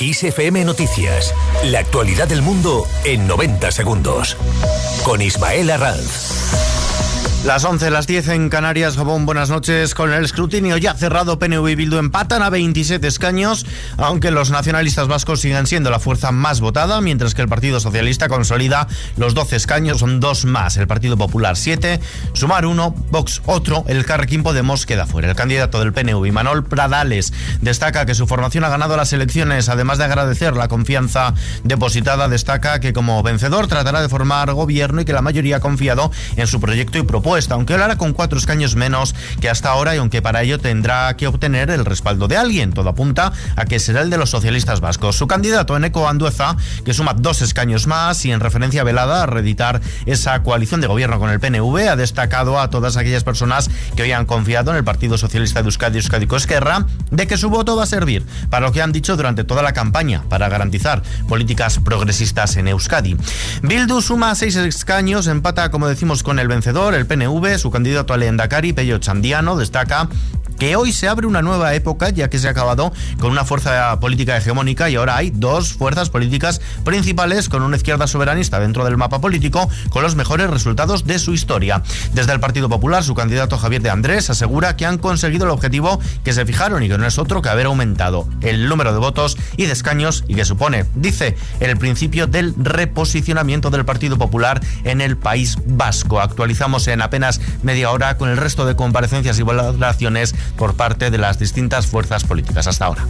Kiss FM Noticias. La actualidad del mundo en 90 segundos. Con Ismael Arranz. Las 11, las 10 en Canarias. Gabón, buenas noches. Con el escrutinio ya cerrado, PNV y Bildu empatan a 27 escaños, aunque los nacionalistas vascos siguen siendo la fuerza más votada, mientras que el Partido Socialista consolida los 12 escaños, son 2 más. El Partido Popular 7, Sumar 1, Vox otro, el Elkarrekin Podemos queda fuera. El candidato del PNV, Imanol Pradales, destaca que su formación ha ganado las elecciones. Además de agradecer la confianza depositada, destaca que como vencedor tratará de formar gobierno y que la mayoría ha confiado en su proyecto y propuesta, aunque lo hará con 4 escaños menos que hasta ahora, y aunque para ello tendrá que obtener el respaldo de alguien. Todo apunta a que será el de los socialistas vascos. Su candidato, Eneko Andueza, que suma 2 escaños más y en referencia velada a reeditar esa coalición de gobierno con el PNV, ha destacado a todas aquellas personas que hoy han confiado en el Partido Socialista de Euskadi, Euskadiko Ezkerra, de que su voto va a servir para lo que han dicho durante toda la campaña, para garantizar políticas progresistas en Euskadi. Bildu suma 6 escaños, empata, como decimos, con el vencedor, el PNV. Su candidato al Lehendakari, Pello Txandiano, destaca que hoy se abre una nueva época, ya que se ha acabado con una fuerza política hegemónica y ahora hay 2 fuerzas políticas principales con una izquierda soberanista dentro del mapa político con los mejores resultados de su historia. Desde el Partido Popular, su candidato Javier de Andrés asegura que han conseguido el objetivo que se fijaron y que no es otro que haber aumentado el número de votos y de escaños, y que supone, dice, el principio del reposicionamiento del Partido Popular en el País Vasco. Actualizamos en apenas media hora con el resto de comparecencias y valoraciones por parte de las distintas fuerzas políticas. Hasta ahora.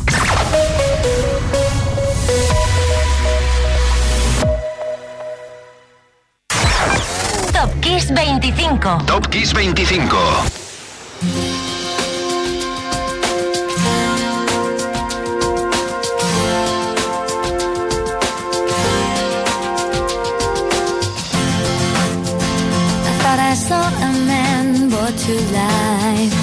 Top Kiss 25. Top Kiss 25. I saw a man brought to life.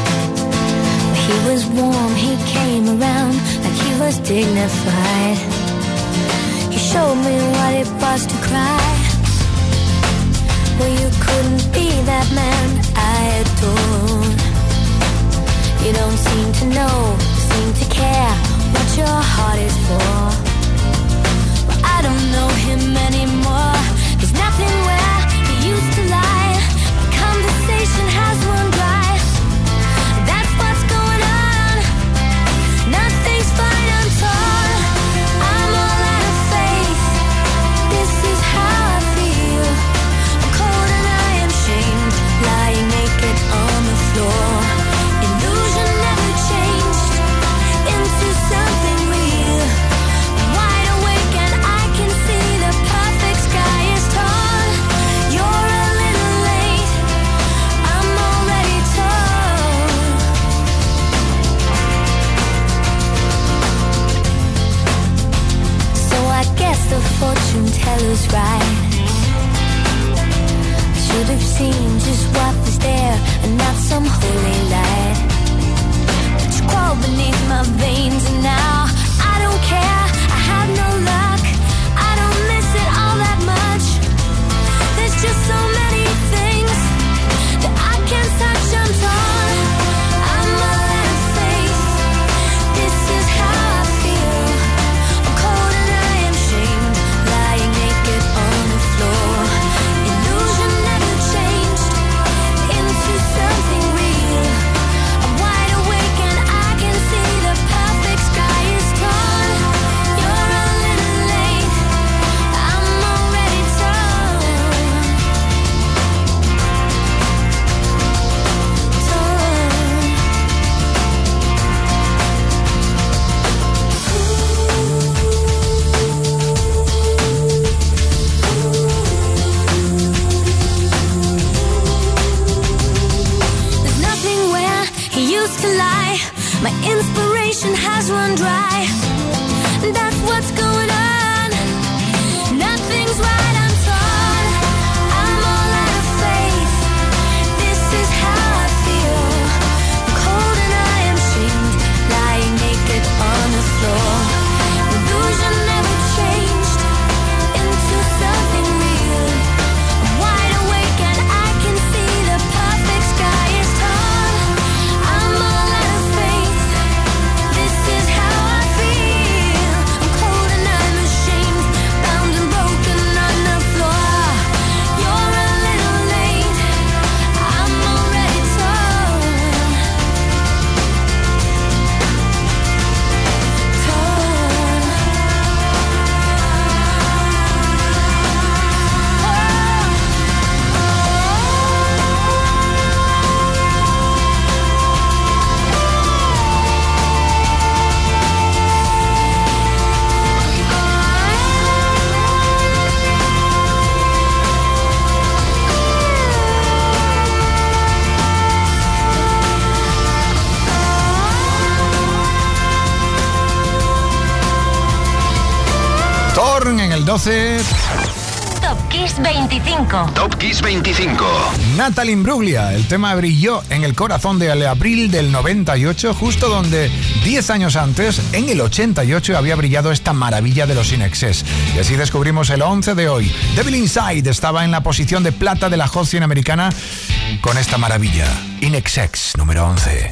He was warm, he came around like he was dignified. He showed me what it was to cry. Well, you couldn't be that man I adore. You don't seem to know, seem to care what your heart is for. Well, I don't know him anymore. There's nothing where he used to lie. Conversation has run dry. That's what's going on. Nothing's fine, I'm torn. I'm all out of faith. This is how I feel. I'm cold and I am shamed, lying naked on the floor. Illusion never changed into something real. I'm wide awake and I can see the perfect sky is torn. You're a little late, I'm already torn. So I guess the fortune teller's right. I should have seen just what was there and not some holy light. But you crawl beneath my veins and now I don't care, I have no luck. I don't miss it all that much. There's just so many things that I can't touch, I'm torn. I'm all out of faith. This is how I feel. I'm cold and I am shamed, lying naked on the floor. Illusion never changed into something real. I'm wide awake and I can see the perfect sky is torn. You're a little late, I'm already torn. There's nothing where he used to lie. My inspiration has run dry. That's what's going on. Nothing's right, I'm torn. I'm all out of faith. This is how I feel. I'm cold and I am shamed, lying naked on the floor. Illusion never changed into something real. I'm wide awake and I can see the perfect sky is torn. I'm all out of faith. This is how I feel. 12. Top Kiss 25. Top Kiss 25. Natalie Imbruglia, el tema brilló en el corazón de abril del 98, justo donde 10 años antes, en el 88, había brillado esta maravilla de los In Excess. Y así descubrimos el 11 de hoy. Devil Inside estaba en la posición de plata de la Hot 100 americana con esta maravilla. In Excess, número 11.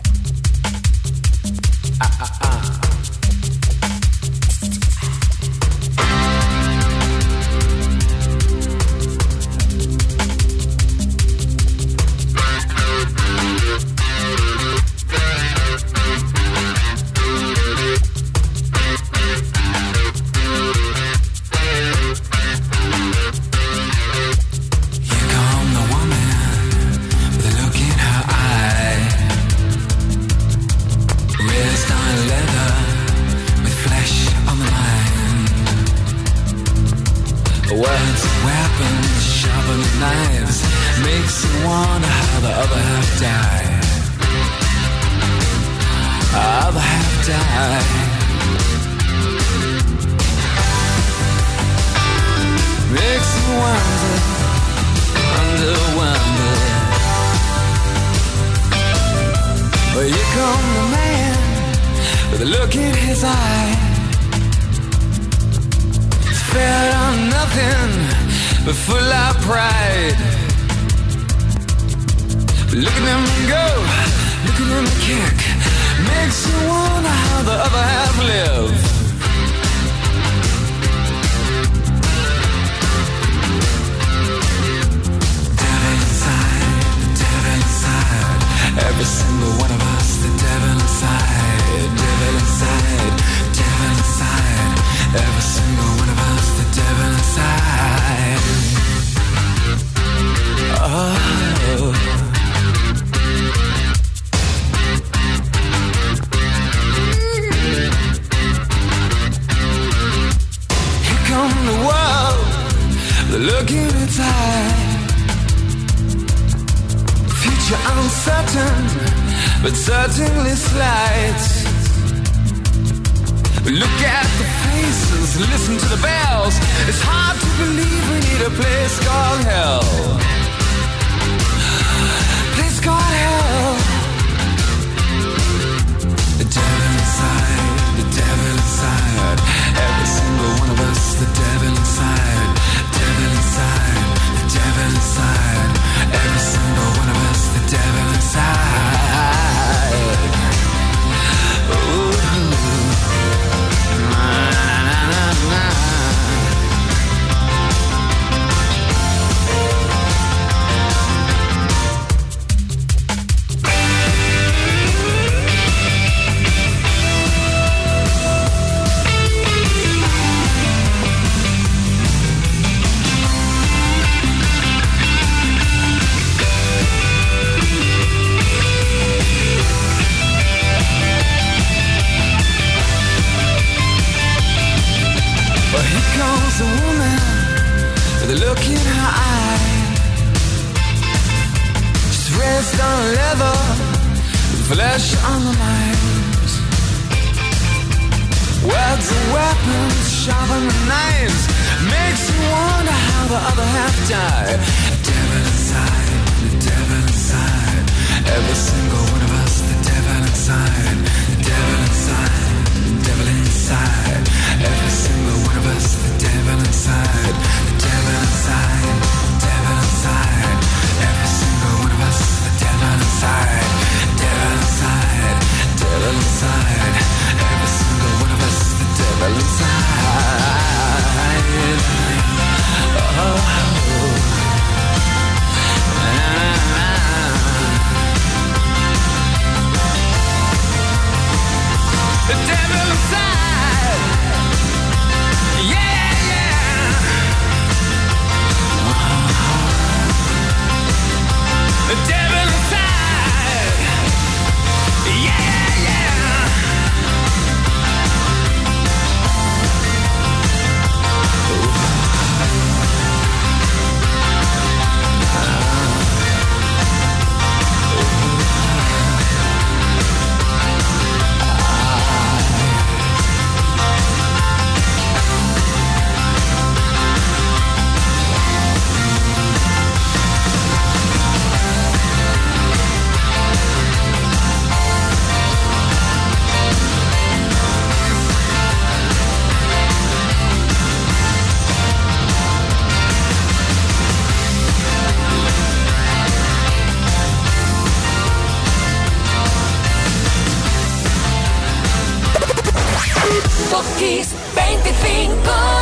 Top Kiss 25.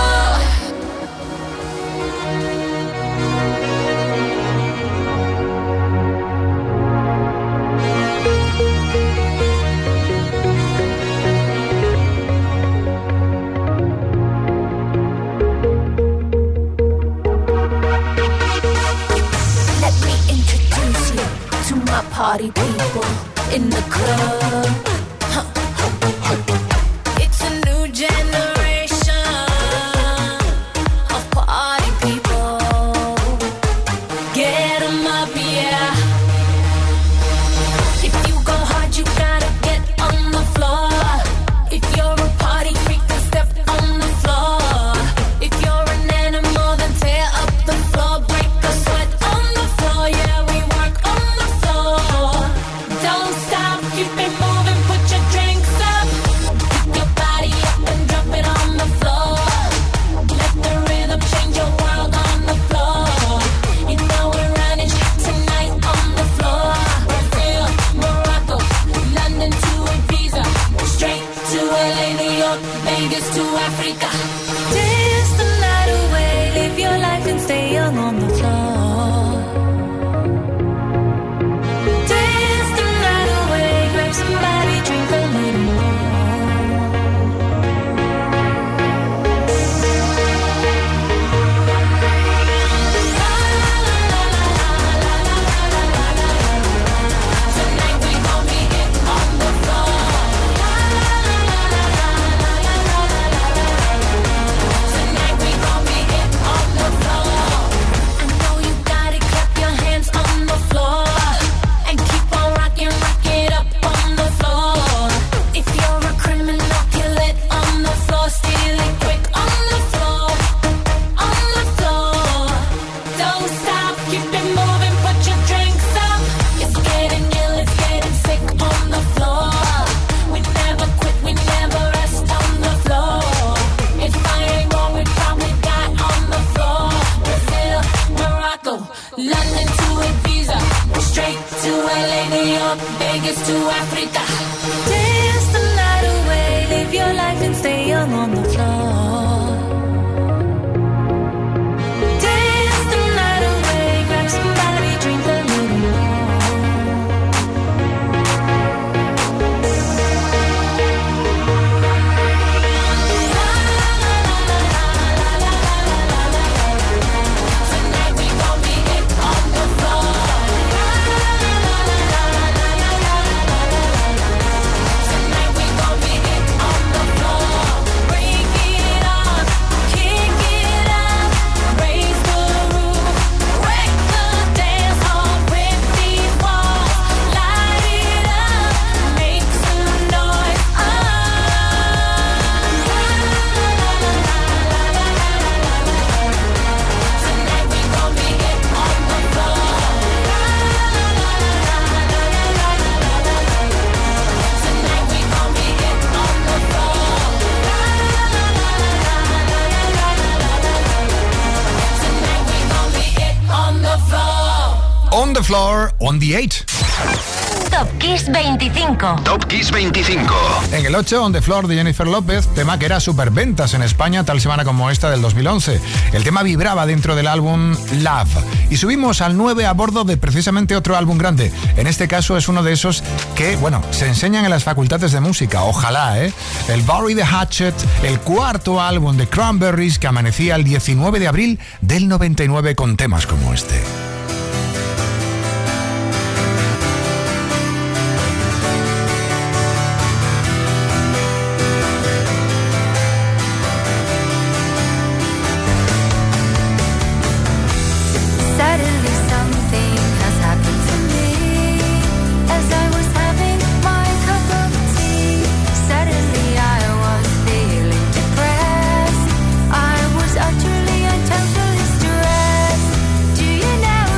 Party people in the club. It's a new generation of party people. Get 'em up, yeah. If you go hard, you gotta get on the floor. If you're a party freak, then step on the floor. If you're an animal, then tear up the floor. Break a sweat on the floor, yeah, we work on the floor. Don't stop, keep it moving, put your drinks up. Pick your body up and drop it on the floor. Let the rhythm change your world on the floor. You know we're running tonight on the floor. Brazil, Morocco, London to Ibiza, straight to LA, New York, Vegas to Africa. Dance the night away, live your life and stay young on the floor. Dance the night away, grab somebody, drink a little more. Tonight we gon' be it on the floor. Tonight we gon' be it on the floor. I know you got it, clap your hands on the floor. And keep on rocking, rock it up on the floor. If you're a criminal, kill it on the floor. Steal it quick on the floor. On the floor. Don't stop, keep it moving, put your drinks up. It's getting ill, it's getting sick on the floor. We never quit, we never rest on the floor. If I ain't wrong, we probably got on the floor. Brazil, Morocco, London to Ibiza, straight to LA, New York, Vegas to Africa. Dance the night away, live your life and stay young on the floor. Dance the night away, grab somebody, drink a little more. Tonight we gon' be it on the floor. Tonight we gon' be it on the floor. Break it on, kick it up, raise the roof, wreck the dance hall, rip these walls, light it up, make some noise. Tonight we gon' be it on the floor. Tonight we gon' be it on the floor. Tonight we gon' be it on the floor. On the floor, on the 8. Top Kiss 25. Top Kiss 25. En el 8, On the Floor de Jennifer López, tema que era superventas en España tal semana como esta del 2011. El tema vibraba dentro del álbum Love. Y subimos al 9 a bordo de precisamente otro álbum grande. En este caso es uno de esos que, bueno, se enseñan en las facultades de música. Ojalá, ¿eh? El Bury the Hatchet, el cuarto álbum de Cranberries que amanecía el 19 de abril del 99 con temas como este. Suddenly something has happened to me. As I was having my cup of tea, suddenly I was feeling depressed. I was utterly and totally stressed. Do you know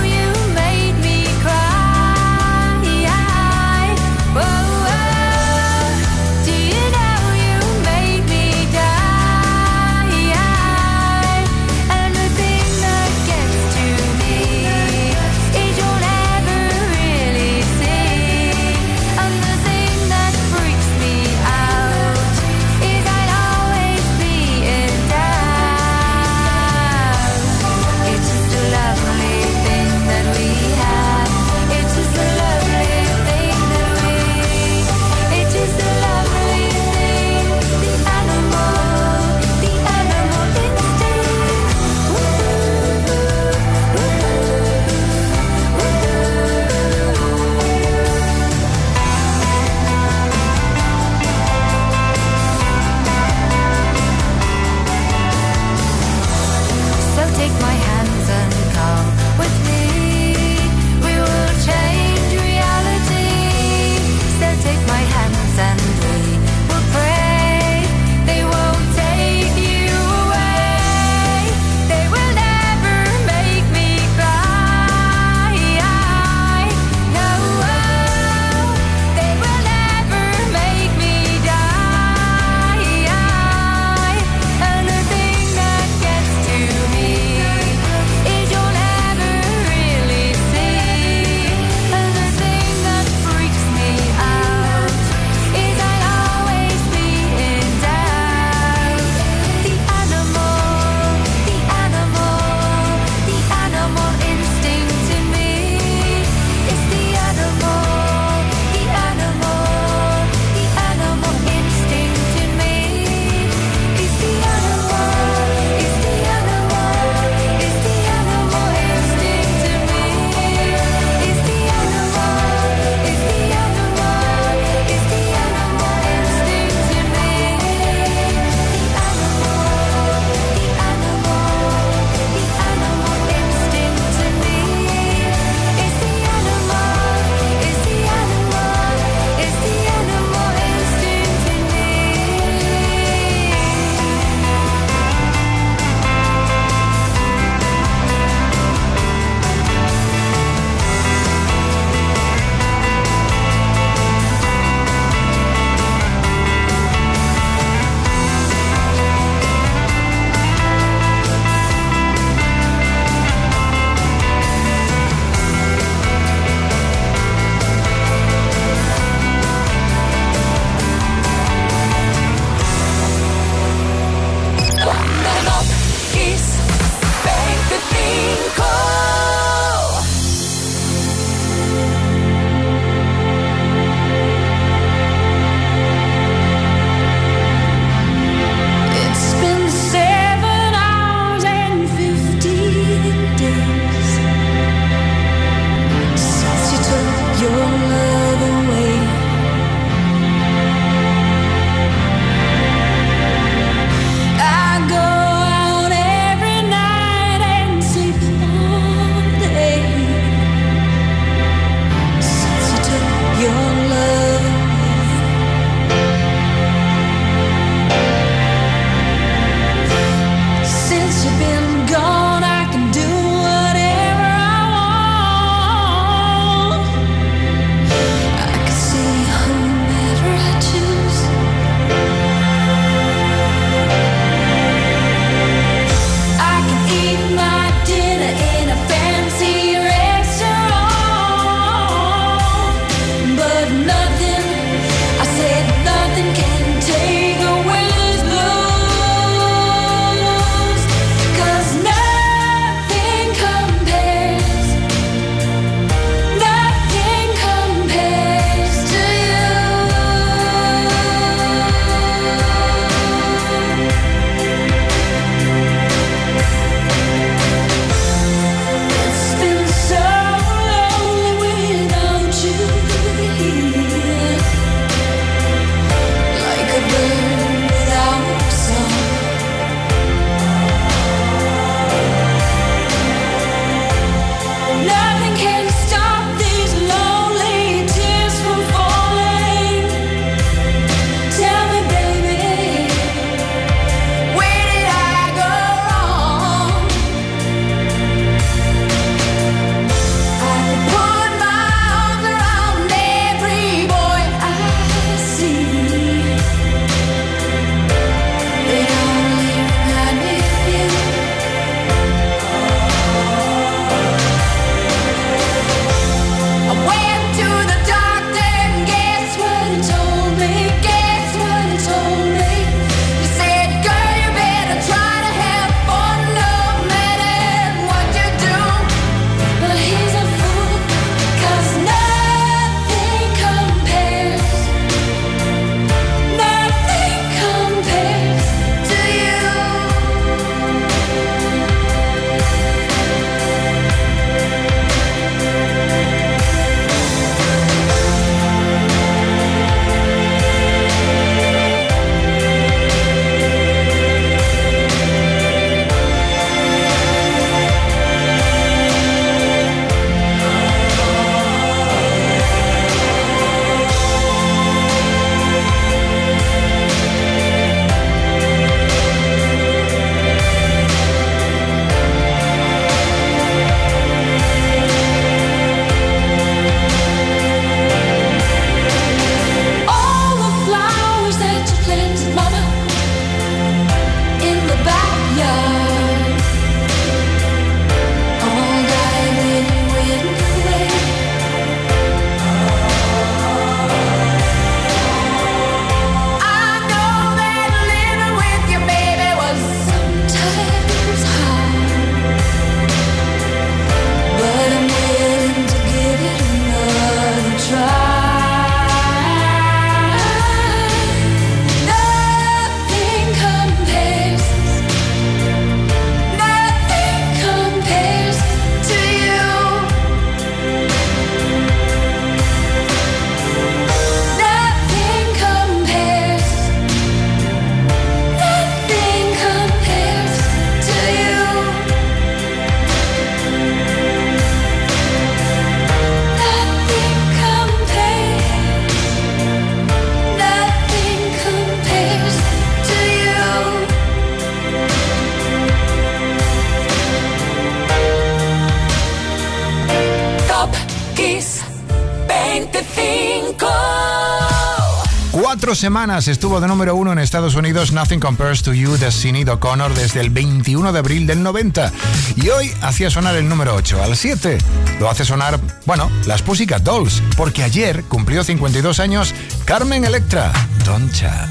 4 semanas estuvo de número 1 en Estados Unidos Nothing Compares to You de Sinead O'Connor desde el 21 de abril del 90. Y hoy hacía sonar el número 8. Al 7 lo hace sonar, bueno, las Pussycat Dolls, porque ayer cumplió 52 años Carmen Electra. Doncha.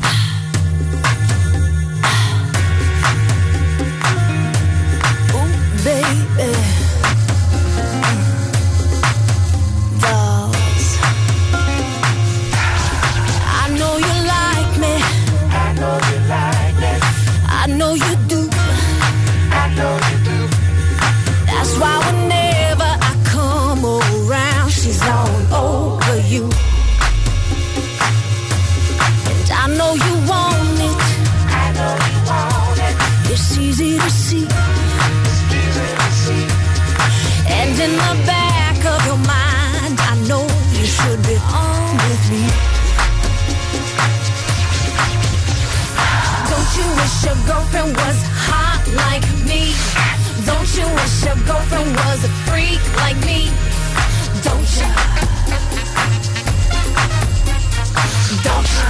I know you do. I know you do. That's why whenever I come around, she's all over you. And I know you want it. I know you want it. It's easy to see. It's easy to see. And in the back of your mind, I know you should be on with me. Don't you wish your girlfriend was hot like me? Don't you wish your girlfriend was a freak like me? Don't you? Don't you?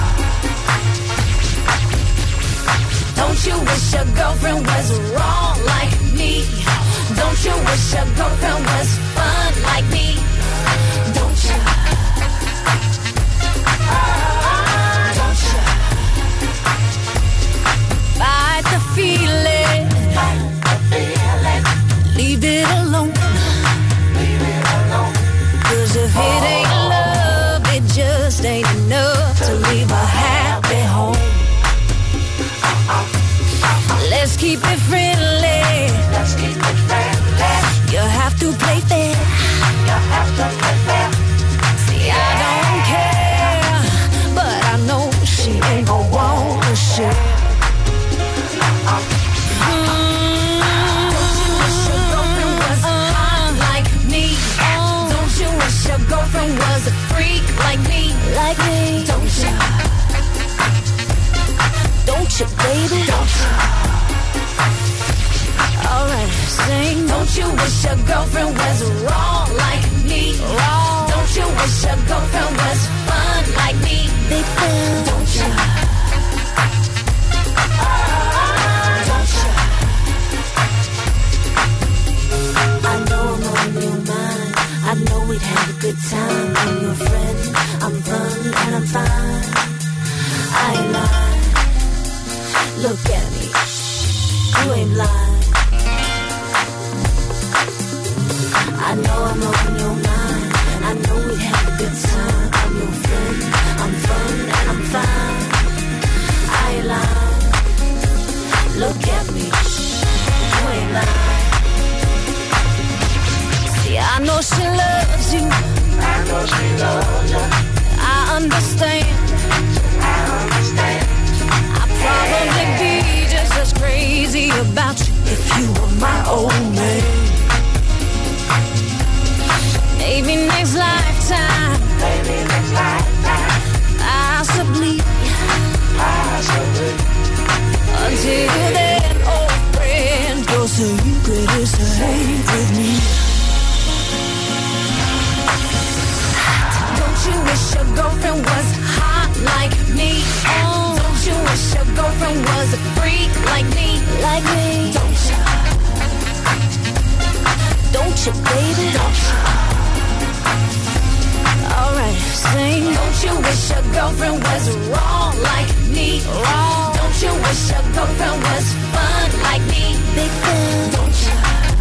Don't you wish your girlfriend was wrong like me? Don't you wish your girlfriend was fun like me? Don't you? Fight the feeling. Leave it alone. Cause if it ain't love, it just ain't enough to leave a happy home. Let's keep it friendly. You have to play fair. See, I don't care, but I know she ain't gon' want to share. Your girlfriend was a freak like me, like me. Don't you? Don't you, baby? Don't you? Alright, sing. Don't you wish your girlfriend was wrong like me? Wrong. Don't you wish your girlfriend was fun like me? Big fan. Don't you? Don't you? I know I'm on your mind. I know we'd have a good time. I'm your friend, I'm fun and I'm fine. I ain't lying. Look at me, you ain't lying. I know I'm on your mind. I know we'd have a good time. I'm your friend, I'm fun and I'm fine. I ain't lying. Look at me, you ain't lying. I know she loves you. I know she loves you. I understand. I understand. I'd probably be just as crazy about you if you were my old man. Maybe next lifetime. Maybe next lifetime. Possibly. Possibly. Until then, old friend, you're so you could stay with me. Don't you wish your girlfriend was hot like me? Don't you wish your girlfriend girlfriend was a freak like me. Don't you, baby? Alright, sing. Don't you wish your girlfriend was wrong like me? Don't you wish your girlfriend was fun like me? Big fan. Don't you?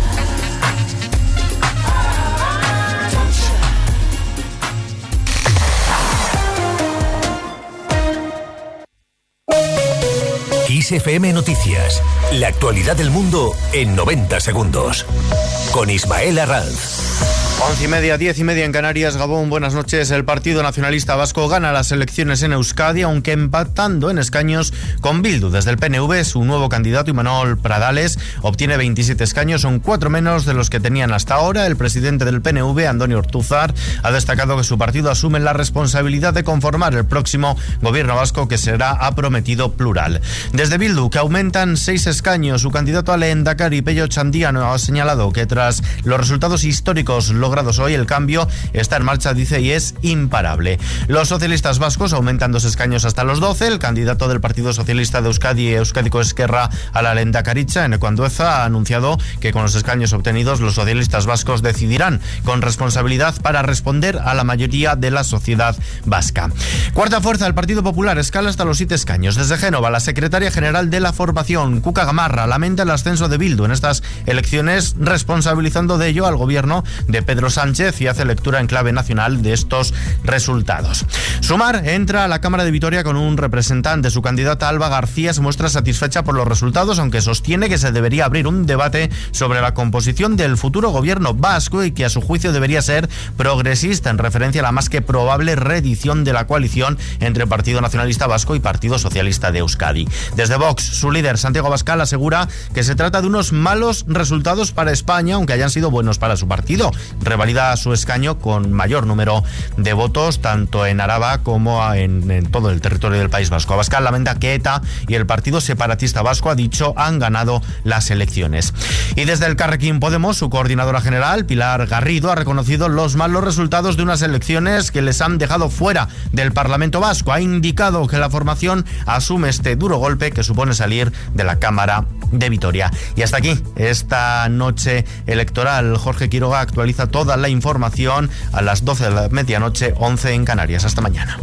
Kiss FM Noticias. La actualidad del mundo en 90 segundos. Con Ismael Arranz. 11:30, 10:30 en Canarias. Gabón, buenas noches. El Partido Nacionalista Vasco gana las elecciones en Euskadi, aunque empatando en escaños con Bildu. Desde el PNV, su nuevo candidato, Imanol Pradales, obtiene 27 escaños, son 4 menos de los que tenían hasta ahora. El presidente del PNV, Andoni Ortuzar, ha destacado que su partido asume la responsabilidad de conformar el próximo gobierno vasco, que será, ha prometido, plural. Desde Bildu, que aumentan 6 escaños, su candidato a lehendakari, Pello Chandiano, ha señalado que tras los resultados históricos logrados hoy, el cambio está en marcha, dice, y es imparable. Los socialistas vascos aumentan 2 escaños hasta los 12. El candidato del Partido Socialista de Euskadi, Euskadiko Esquerra, a la lehendakaritza, Eneko Andueza, ha anunciado que con los escaños obtenidos los socialistas vascos decidirán con responsabilidad para responder a la mayoría de la sociedad vasca. Cuarta fuerza, el Partido Popular, escala hasta los 7 escaños. Desde Génova, la secretaria general de la formación, Cuca Gamarra, lamenta el ascenso de Bildu en estas elecciones, responsabilizando de ello al gobierno de Pedro Sánchez, y hace lectura en clave nacional de estos resultados. Sumar entra a la Cámara de Vitoria con un representante. Su candidata, Alba García, se muestra satisfecha por los resultados, aunque sostiene que se debería abrir un debate sobre la composición del futuro gobierno vasco y que a su juicio debería ser progresista, en referencia a la más que probable reedición de la coalición entre Partido Nacionalista Vasco y Partido Socialista de Euskadi. Desde Vox, su líder, Santiago Abascal, asegura que se trata de unos malos resultados para España, aunque hayan sido buenos para su partido. Revalida su escaño con mayor número de votos, tanto en Araba como en todo el territorio del País Vasco. Abascal lamenta que ETA y el Partido Separatista Vasco, ha dicho, han ganado las elecciones. Y desde el Carrequín Podemos, su coordinadora general, Pilar Garrido, ha reconocido los malos resultados de unas elecciones que les han dejado fuera del Parlamento Vasco. Ha indicado que la formación asume este duro golpe que supone salir de la Cámara de Vitoria. Y hasta aquí esta noche electoral. Jorge Quiroga actualiza toda la información a las 12 de la medianoche, 11 en Canarias. Hasta mañana.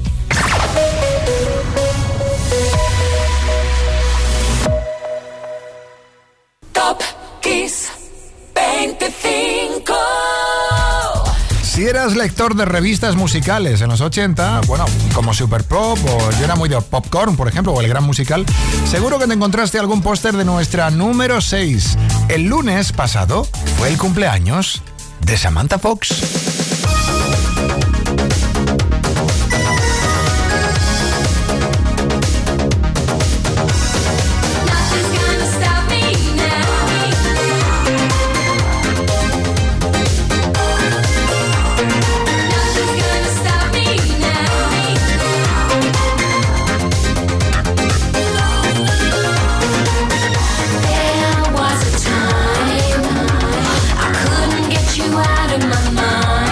Top Kiss 25. Si eras lector de revistas musicales en los 80, bueno, como Super Pop, o yo era muy de Popcorn, por ejemplo, o El Gran Musical, seguro que te encontraste algún póster de nuestra número 6. El lunes pasado fue el cumpleaños de Samantha Fox. Out of my mind.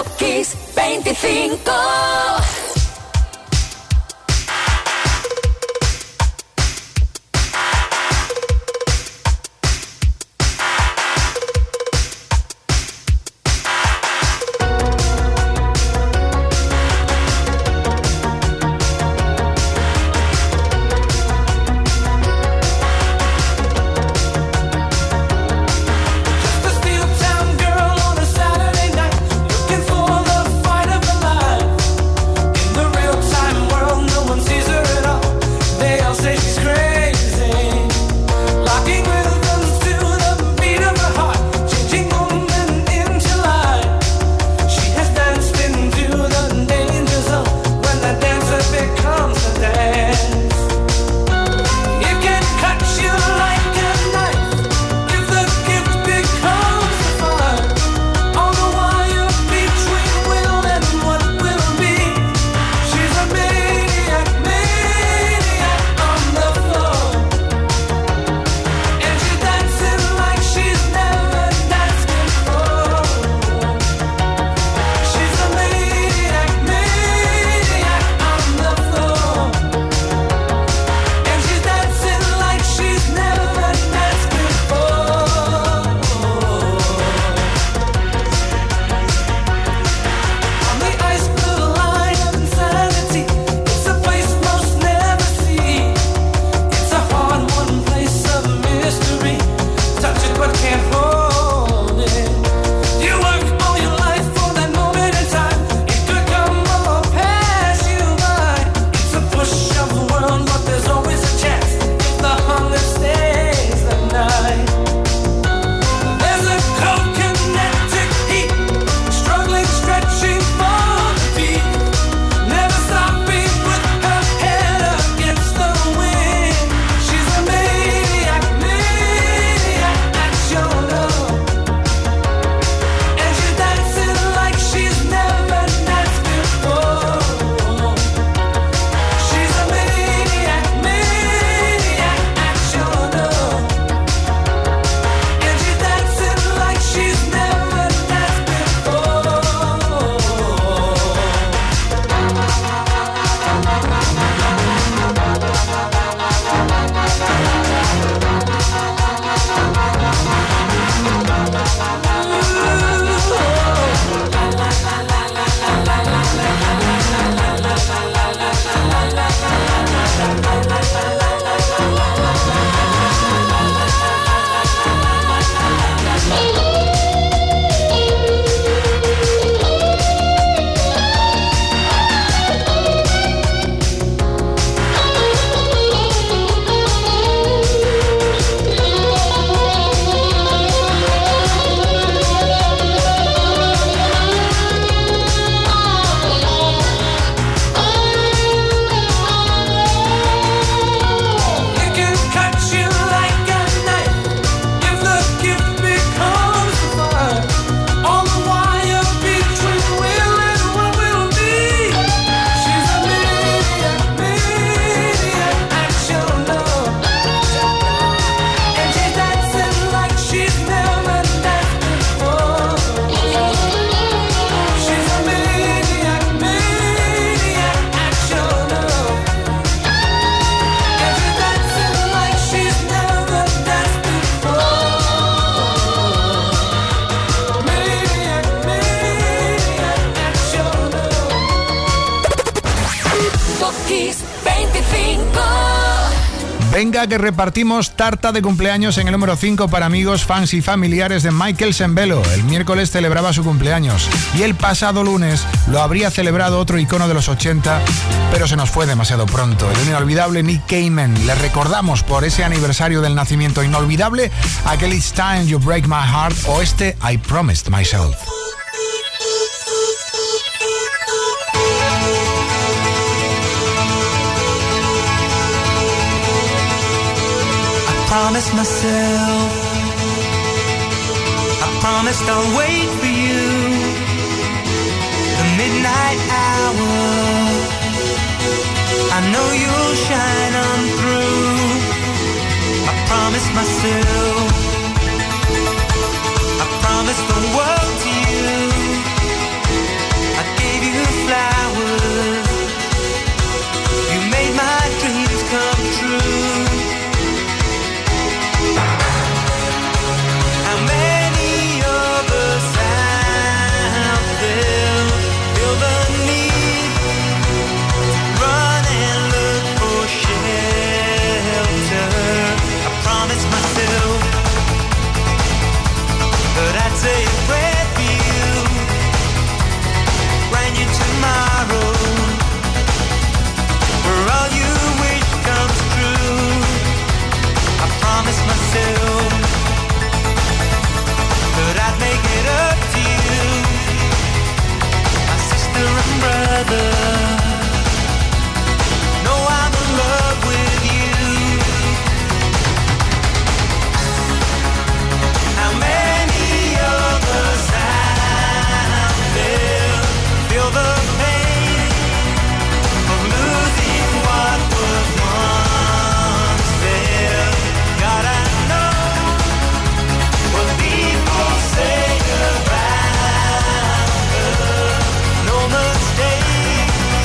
Top Kiss 25. Venga, que repartimos tarta de cumpleaños en el número 5 para amigos, fans y familiares de Michael Sembello. El miércoles celebraba su cumpleaños y el pasado lunes lo habría celebrado otro icono de los 80, pero se nos fue demasiado pronto. El inolvidable Nick Cayman. Le recordamos por ese aniversario del nacimiento inolvidable aquel It's Time You Break My Heart o este I Promised Myself. Promised myself, I promised I'll wait for you, the midnight hour, I know you'll shine on through. I promised myself, I promised the world to you, other. No, I'm in love with you. How many of us have there? Feel the pain of losing what was once there. God, I know what people say about us. No mistake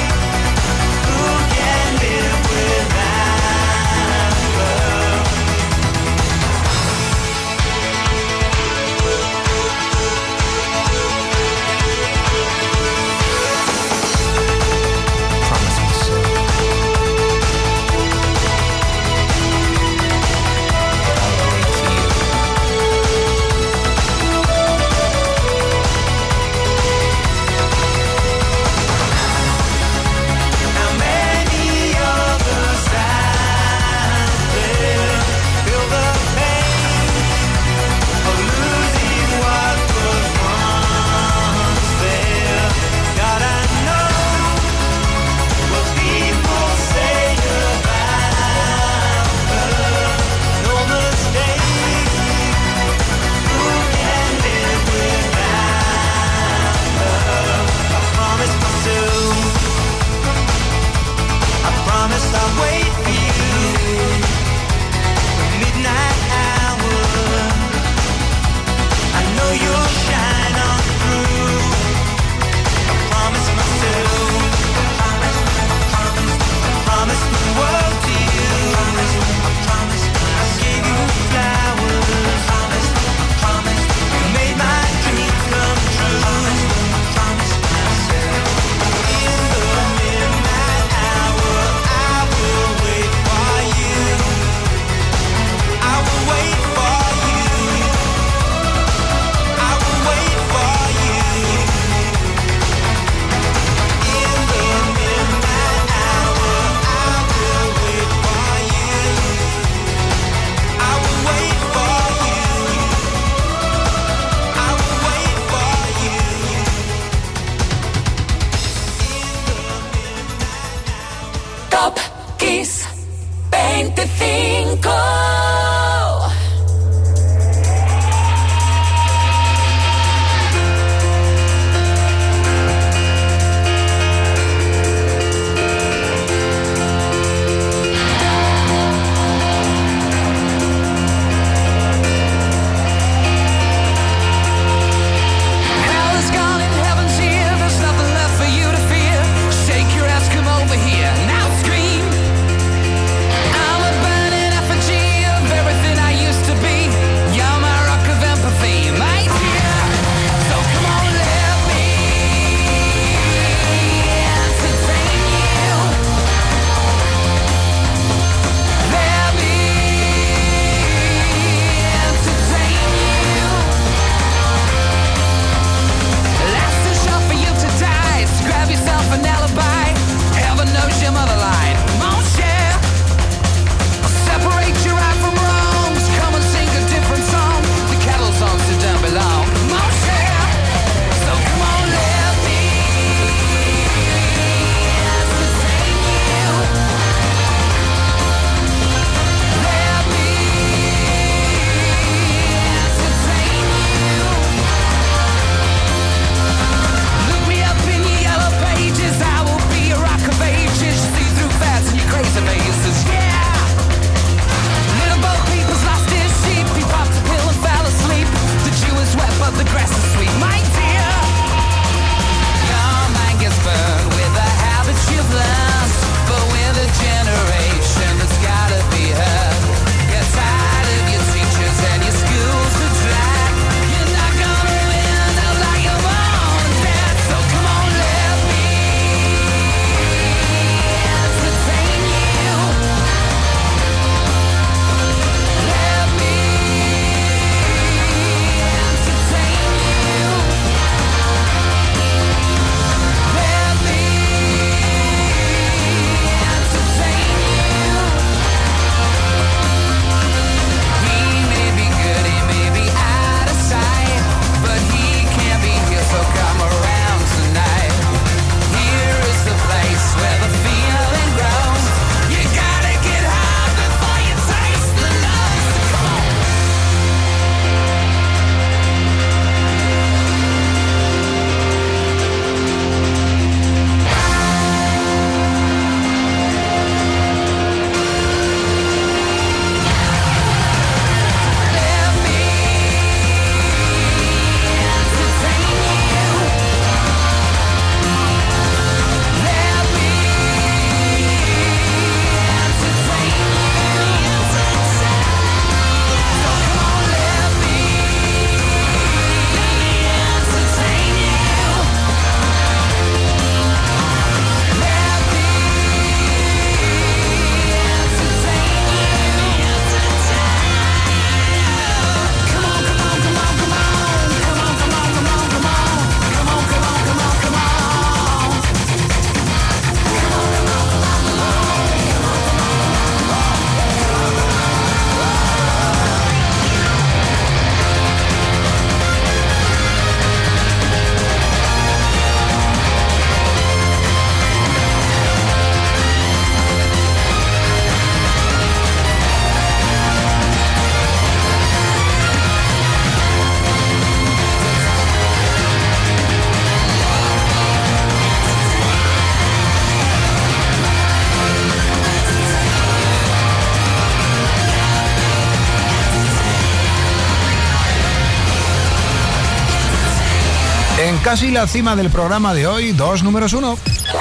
casi la cima del programa de hoy, 2 números 1.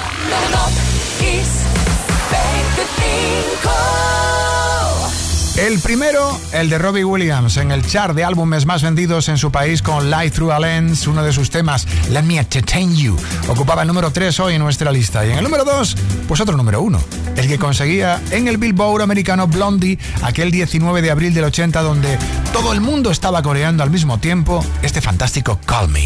El primero, el de Robbie Williams, en el chart de álbumes más vendidos en su país con Light Through a Lens, uno de sus temas, Let Me Entertain You, ocupaba el número 3 hoy en nuestra lista. Y en el número 2, pues otro número 1, el que conseguía en el Billboard americano Blondie, aquel 19 de abril del 80, donde todo el mundo estaba coreando al mismo tiempo este fantástico Call Me.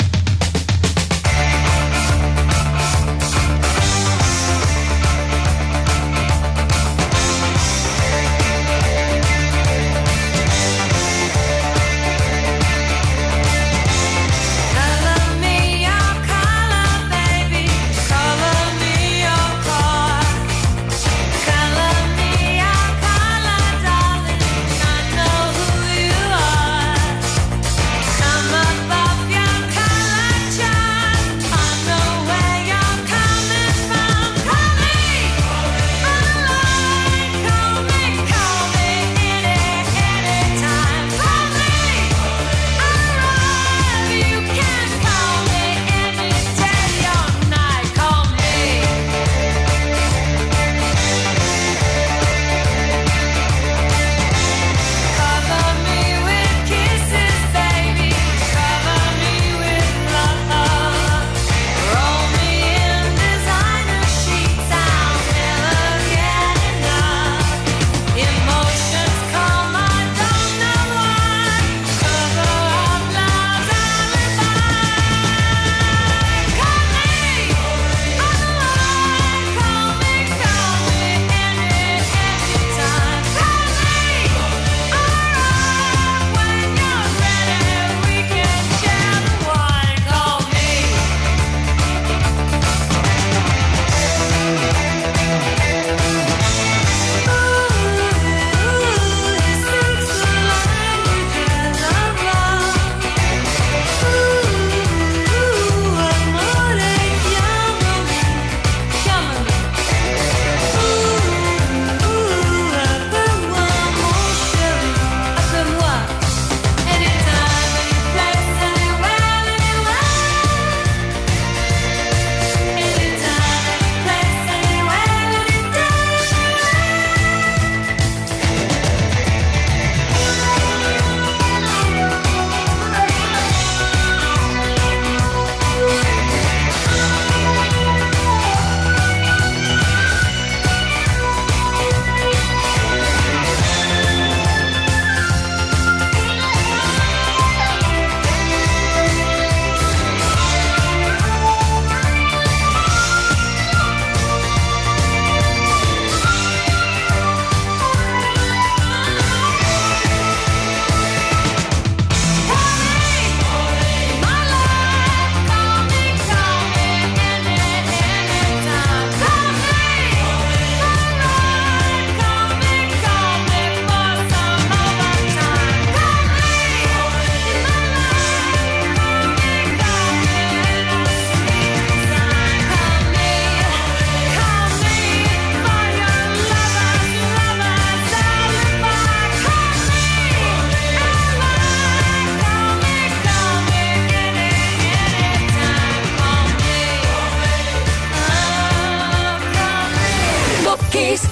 Kiss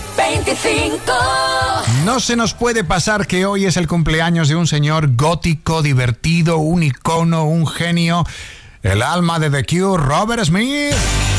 25. No se nos puede pasar que hoy es el cumpleaños de un señor gótico, divertido, un icono, un genio, el alma de The Cure, Robert Smith.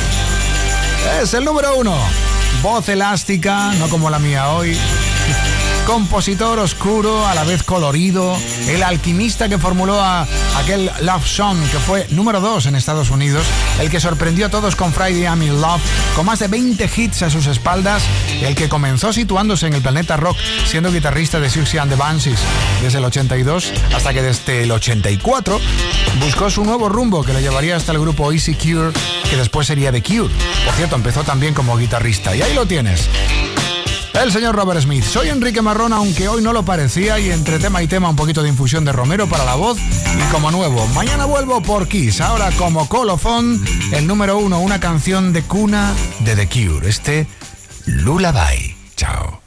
Es el número 1. Voz elástica, no como la mía hoy. Compositor oscuro, a la vez colorido, el alquimista que formuló aquel Love Song, que fue número 2 en Estados Unidos, el que sorprendió a todos con Friday I'm in Love, con más de 20 hits a sus espaldas, el que comenzó situándose en el planeta rock, siendo guitarrista de Siouxsie and the Banshees desde el 82, hasta que desde el 84 buscó su nuevo rumbo, que le llevaría hasta el grupo Easy Cure, que después sería The Cure. Por cierto, empezó también como guitarrista, y ahí lo tienes. El señor Robert Smith. Soy Enrique Marrón, aunque hoy no lo parecía, y entre tema y tema un poquito de infusión de Romero para la voz y como nuevo. Mañana vuelvo por Kiss, ahora como colofón, el número 1, una canción de cuna de The Cure, Lullaby. Chao.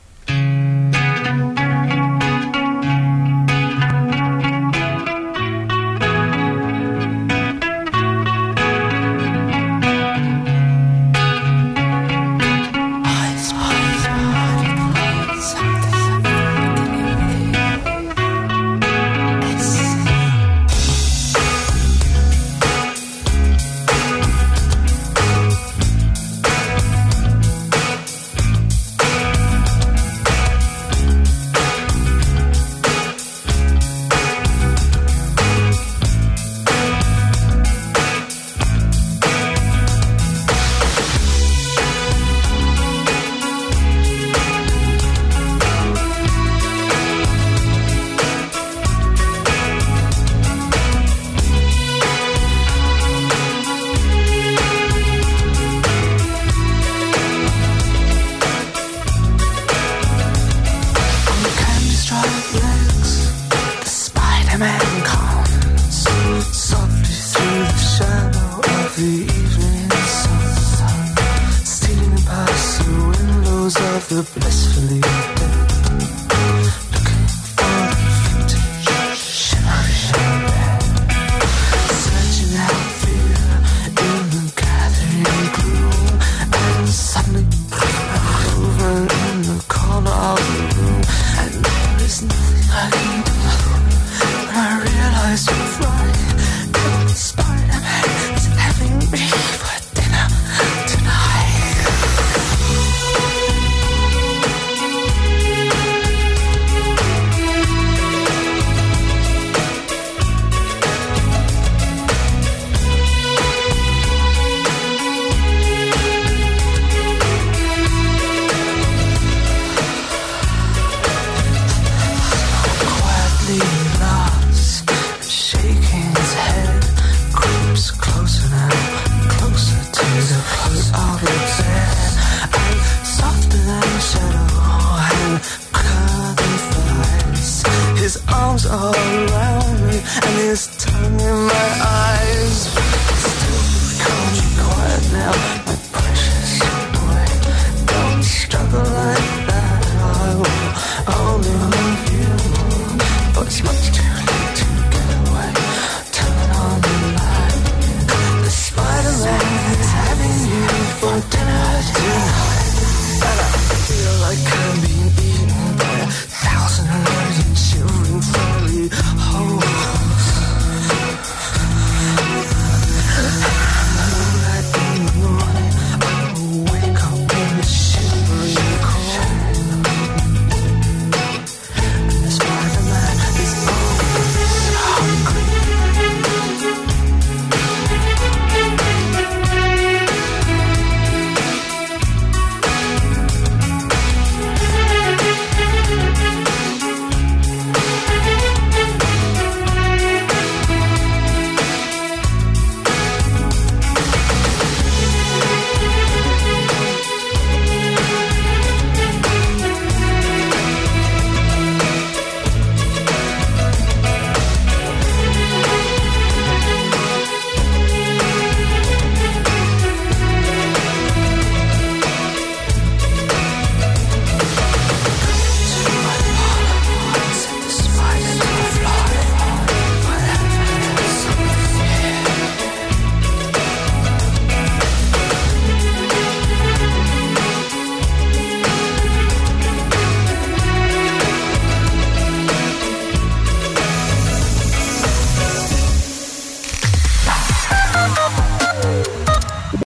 the blissfully dead, looking for the vintage shimmery red, searching out fear in the gathering gloom, and suddenly over in the corner of the room, and there is nothing I can do. When I realize you're right, Spider-Man is having me for dinner tonight. Arms all around me and his tongue in my eyes. Still, calm and quiet now, my precious boy. Don't struggle like that. I will only love you, but it's much too late to get away. Turn on the light. The Spider-Man is having you for dinner tonight, and I feel like I'm being